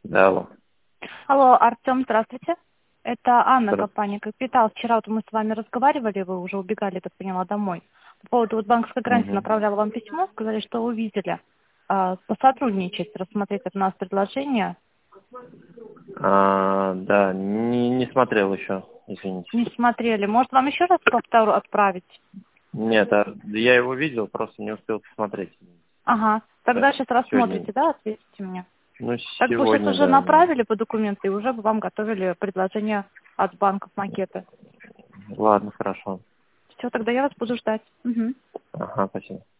Да, алло. Алло, Артем, здравствуйте. Это Анна, Здравствуйте. компания «Капитал». Вчера вот мы с вами разговаривали, вы уже убегали, я так поняла, домой. По поводу вот банковской гарантии Мгм. направляла вам письмо, сказали, что увидели. Посотрудничать, рассмотреть от нас предложение. Да, не смотрел еще, извините. Не смотрели. Может, вам еще раз повтору отправить? Нет, я его видел, просто не успел посмотреть. Ага. Тогда Так, сейчас сегодня. рассмотрите, да, ответите мне. Ну, Так бы сейчас сегодня, уже да. направили по документы, и уже бы вам готовили предложение от банков макеты. Ладно, хорошо. Все, тогда я вас буду ждать. Мгм. Ага, спасибо.